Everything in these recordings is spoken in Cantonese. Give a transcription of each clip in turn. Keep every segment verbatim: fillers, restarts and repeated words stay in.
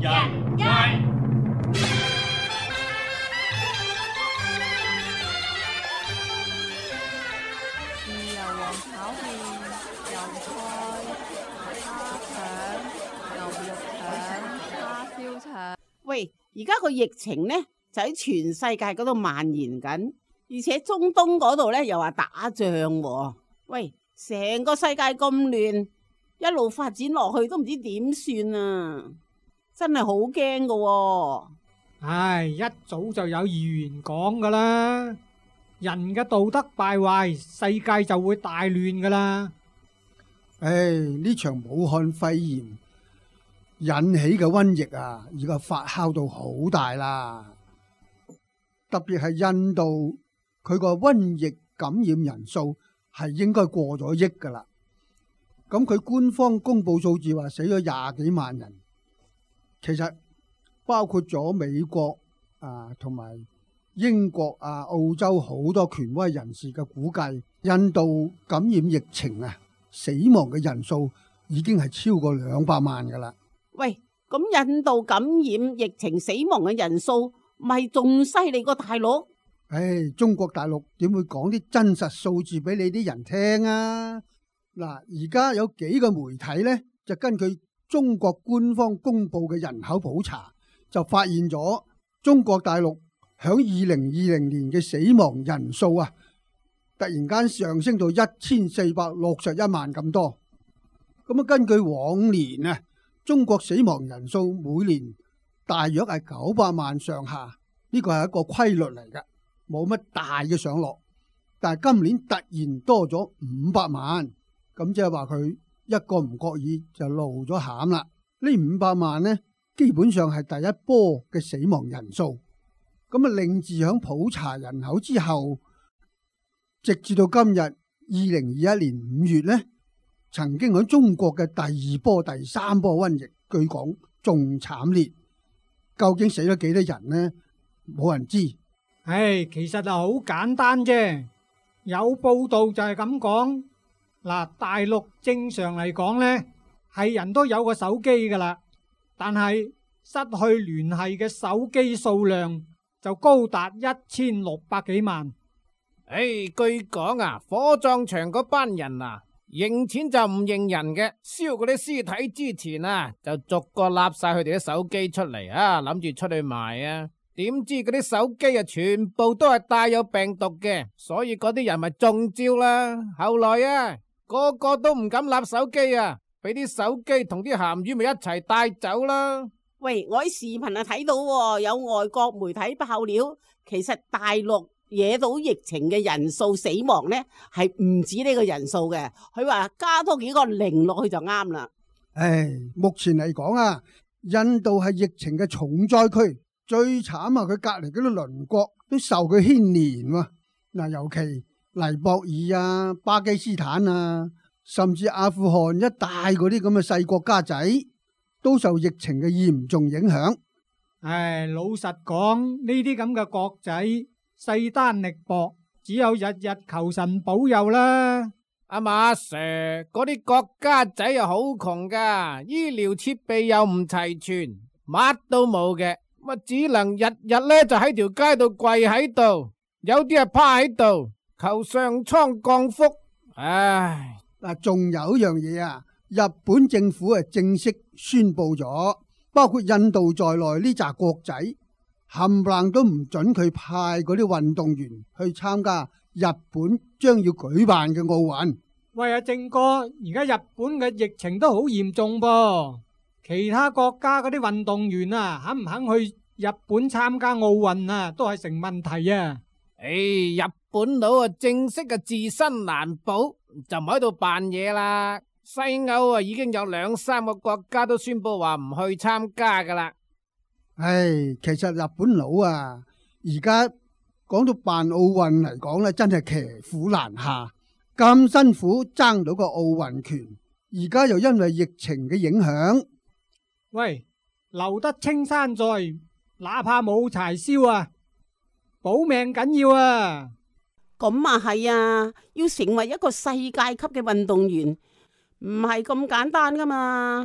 人威。 豉油皇炒麵、油菜、蝦腸、牛肉腸、叉燒腸。 喂，而家個疫情呢就喺全世界嗰度蔓延緊，而且中東嗰度呢又話打仗喎。喂，成個世界咁亂，一路發展落去都唔知點算啊！真係好驚噶喎。 唉，一早就有預言講噶啦，人嘅道德敗壞，世界就會大亂噶啦。 唉，呢場武漢肺炎引起嘅瘟疫啊，而家發酵到好大啦。特別係印度，佢個瘟疫感染人數係應該過咗億噶啦。咁佢官方公布數字話死咗廿幾萬人，其實包括咗美國啊同埋英國啊、澳洲好多權威人士嘅估計，印度感染疫情啊，死亡嘅人數已經係超過兩百萬噶啦。 喂，咁印度感染疫情死亡嘅人數咪仲犀利過大陸？ 唉，中國大陸點會講啲真實數字俾你啲人聽啊？嗱，而家有幾個媒體呢，就根據中國官方公布嘅人口普查，就發現咗中國大陸響二零二零年嘅死亡人數啊，突然間上升到一千四百六十一萬咁多。咁啊，根據往年啊，中國死亡人數每年大約係九百萬上下，呢個係一個規律嚟嘅，冇乜大嘅上落。但係今年突然多咗五百萬。咁即係話佢一個唔覺意就露咗餡啦。呢五百萬呢，基本上係第一波嘅死亡人數。咁啊，令自響普查人口之後，直至到今日二零二一年五月呢，曾經喺中國嘅第二波、第三波瘟疫，據講仲慘烈。究竟死咗幾多人呢？冇人知。 唉，其實就好簡單啫。有報道就係咁講。嗱，大陸正常嚟講呢，係人都有個手機噶啦，但係失去聯繫嘅手機數量就高達一千六百幾萬。 唉，據講啊，火葬場嗰班人啊，認錢就唔認人嘅，燒嗰啲屍體之前啊，就逐個立晒佢哋啲手機出嚟啊，諗住出去賣啊。點知嗰啲手機啊，全部都係帶有病毒嘅，所以嗰啲人咪中招啦。後來啊，個個都唔敢立手機啊，俾啲手機同啲鹹魚咪一齊帶走啦。 喂，我喺視頻啊睇到有外國媒體爆料，其實大陸惹到疫情嘅人數死亡呢係唔止呢個人數嘅，佢話加多幾個零落去就啱啦。 唉，目前嚟講啊，印度係疫情嘅重災區，最慘啊！佢隔籬嗰啲鄰國都受佢牽連喎。嗱，尤其尼泊爾啊、巴基斯坦啊，甚至阿富汗一帶嗰啲咁嘅細國家仔，都受疫情嘅嚴重影響。 唉，老實講，呢啲咁嘅國仔勢單力薄，只有日日求神保佑啦。 阿馬 Sir， 嗰啲國家仔又好窮噶，醫療設備又唔齊全，乜都冇嘅，乜只能日日咧就喺條街度跪喺度，有啲係趴喺度求上蒼降福。唉， 嗱，仲有一樣嘢啊，日本政府啊正式宣布咗，包括印度在內呢紮國仔冚唪唥都唔准佢派嗰啲運動員去參加日本將要舉辦嘅奧運。 喂，阿正哥，而家日本嘅疫情都好嚴重噃，其他國家嗰啲運動員啊，肯唔肯去日本參加奧運啊，都係成問題啊！ 唉，日本佬啊，正式嘅自身難保，就唔喺度扮嘢啦。西歐啊，已經有兩三個國家都宣布話唔去參加噶啦。 唉，其實日本佬啊，而家講到辦奧運嚟講咧，真係騎虎難下，咁辛苦爭到個奧運權，而家又因為疫情嘅影響。 喂，留得青山在，哪怕冇柴燒啊！保命緊要啊！ 咁啊係啊，要成為一個世界級嘅運動員，唔係咁簡單噶嘛。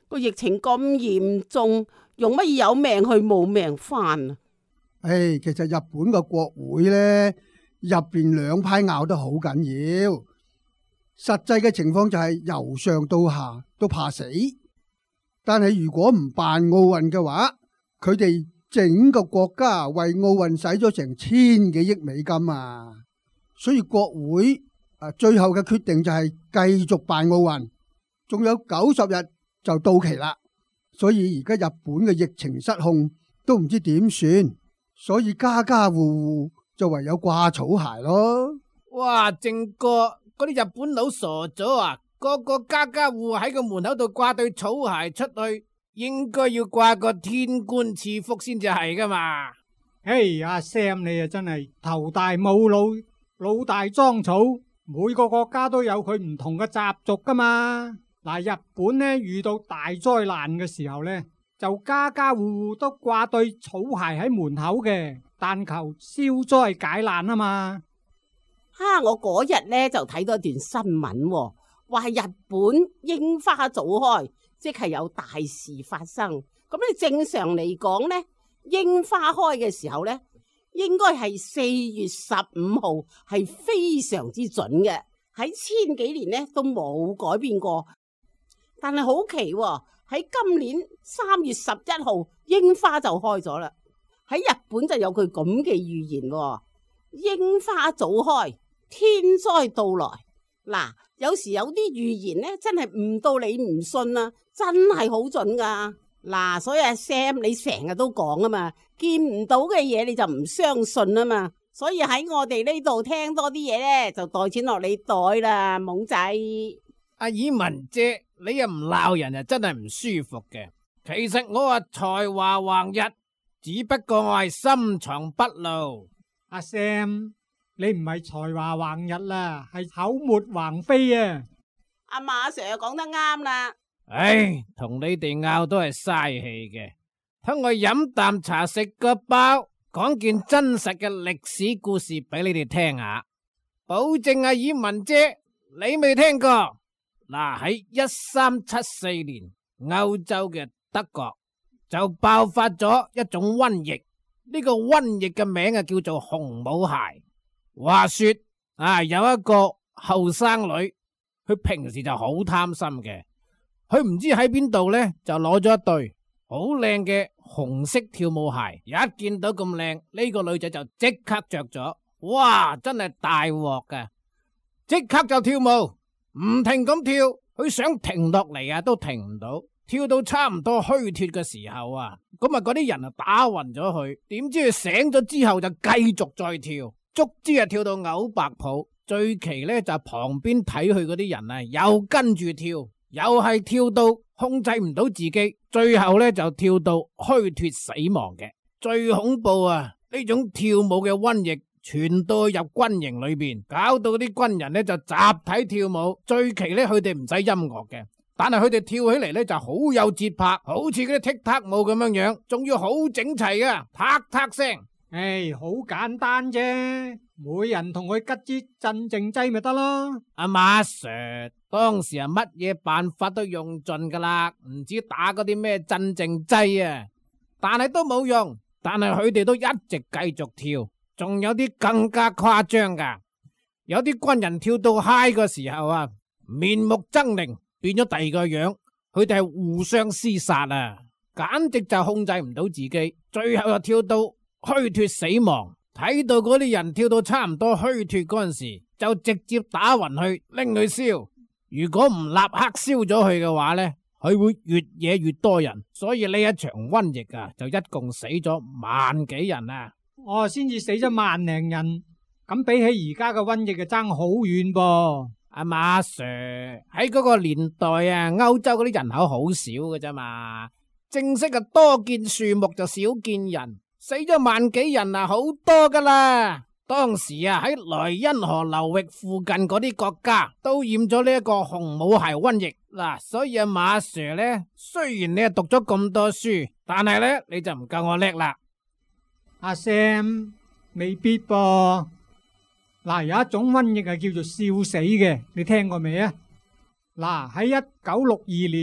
個疫情咁嚴重，用乜嘢有命去冇命返啊？ 唉，其實日本個國會呢，入邊兩派拗得好緊要，實際嘅情況就係由上到下都怕死。但係如果唔辦奧運嘅話，佢哋整個國家為奧運使咗成千幾億美金啊！所以國會啊最後嘅決定就係繼續辦奧運，仲有九十日就到期啦。所以而家日本嘅疫情失控，都唔知點算，所以家家戶戶就唯有掛草鞋咯。 哇，正哥，嗰啲日本佬傻咗啊！個個家家戶喺個門口度掛對草鞋出去，應該要掛個天官賜福先至係噶嘛。 嘿，阿 Sam 你啊真係頭大冇腦，腦大裝草。每個國家都有佢唔同嘅習俗噶嘛。嗱，日本呢遇到大災難嘅時候呢，就家家戶戶都掛對草鞋喺門口嘅，但求消災解難啊嘛。 哈！我嗰日呢就睇到一段新聞，話係日本櫻花早開，即係有大事發生。咁你正常嚟講呢，櫻花開嘅時候呢，應該係四月十五號，係非常之準嘅。喺千幾年呢都冇改變過。但係好奇喎，喺今年三月十一號櫻花就開咗啦。喺日本就有佢咁嘅預言喎，櫻花早開，天災到來。嗱，有時有啲預言呢，真係誤到你唔信啊，真係好準噶。嗱，所以阿 Sam 你成日都講啊嘛，見唔到嘅嘢你就唔相信啊嘛。所以喺我哋呢度聽多啲嘢呢，就袋錢落你袋啦，懵仔。 阿爾文姐，你又唔鬧人啊，真係唔舒服嘅。其實我話才華橫溢，只不過我係深藏不露。 阿 Sam。你唔係才華橫溢啦，係口沫橫飛啊！ 阿馬 Sir 講得啱啦。 唉，同你哋拗都係嘥氣嘅。等我飲啖茶，食個包，講件真實嘅歷史故事俾你哋聽下。保證阿爾文姐，你未聽過？嗱，喺一三七四年，歐洲嘅德國就爆發咗一種瘟疫，呢個瘟疫嘅名啊叫做紅母鞋。話說啊，有一個後生女，佢平時就好貪心嘅，佢唔知喺邊度呢，就攞咗一對好靚嘅紅色跳舞鞋。一見到咁靚，呢個女仔就即刻着咗，哇，真係大鑊㗎，即刻就跳舞，唔停咁跳，佢想停落嚟啊都停唔到，跳到差唔多虛脫嘅時候啊，咁啊嗰啲人啊打暈咗佢，點知佢醒咗之後就繼續再跳。足之啊跳到嘔白泡，最奇呢就旁邊睇佢嗰啲人啊又跟住跳，又係跳到控制唔到自己，最後呢就跳到虛脫死亡嘅。最恐怖啊，呢種跳舞嘅瘟疫傳到入軍營裏邊，搞到啲軍人呢就集體跳舞。最奇呢，佢哋唔使音樂嘅，但係佢哋跳起嚟呢就好有節拍，好似嗰啲踢踏舞咁樣樣，仲要好整齊啊，嗒嗒聲。 唉，好簡單啫，每人同佢吉支鎮靜劑咪得咯。 阿馬 Sir 當時啊乜嘢辦法都用盡噶啦，唔止打嗰啲咩鎮靜劑啊，但係都冇用。但係佢哋都一直繼續跳，仲有啲更加誇張噶。有啲軍人跳到嗨嘅時候啊，面目猙獰，變咗第二個樣，佢哋係互相廝殺啊，簡直就控制唔到自己，最後又跳到虛脫死亡。睇到嗰啲人跳到差唔多虛脫嗰陣時，就直接打暈去拎去燒。如果唔立刻燒咗佢嘅話呢，佢會越惹越多人。所以呢一場瘟疫啊，就一共死咗萬幾人啊！ 哦，先至死咗萬零人，咁比起而家嘅瘟疫就爭好遠噃。 阿馬 Sir 喺嗰個年代啊，歐洲嗰啲人口好少嘅啫嘛，正式啊多見樹木就少見人。死咗萬幾人啊，好多噶啦！當時啊喺萊茵河流域附近嗰啲國家都染咗呢一個紅母鞋瘟疫嗱，所以阿馬 Sir 呢，雖然你係讀咗咁多書，但係呢你就唔夠我叻啦。 阿 Sam 未必噃，嗱，有一種瘟疫係叫做笑死嘅，你聽過未啊？嗱，喺一九六二年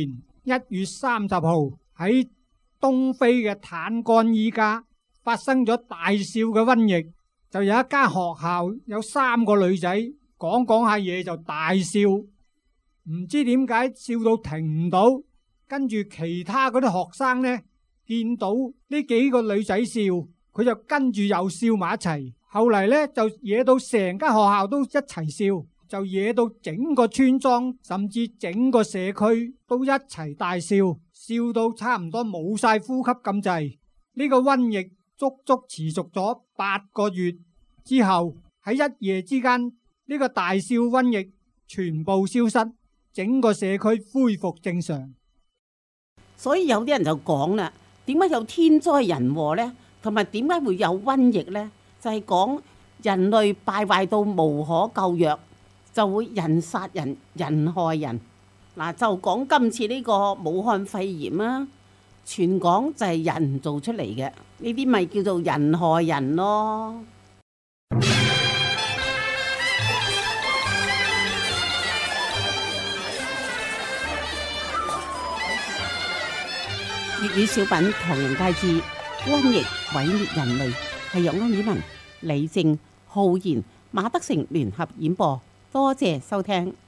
一月三十號喺東非嘅坦干伊家發生咗大笑嘅瘟疫，就有一間學校有三個女仔講講下嘢就大笑，唔知點解笑到停唔到，跟住其他嗰啲學生呢，見到呢幾個女仔笑，佢就跟住又笑埋一齊，後嚟呢，就惹到成間學校都一齊笑，就惹到整個村莊甚至整個社區都一齊大笑，笑到差唔多冇晒呼吸咁滯。呢個瘟疫足足持續咗八個月之後，喺一夜之間，呢個大笑瘟疫全部消失，整個社區恢復正常。 所以有啲人就講啦，點解有天災人禍呢？同埋點解會有瘟疫呢？就係講人類敗壞到無可救藥，就會人殺人、人害人。嗱，就講今次呢個武漢肺炎啊，全港就係人做出嚟嘅，呢啲咪叫做人害人咯。粵語小品《唐人街之瘟疫毀滅人類》，係由安以文、李正、浩然、馬德成聯合演播，多謝收聽。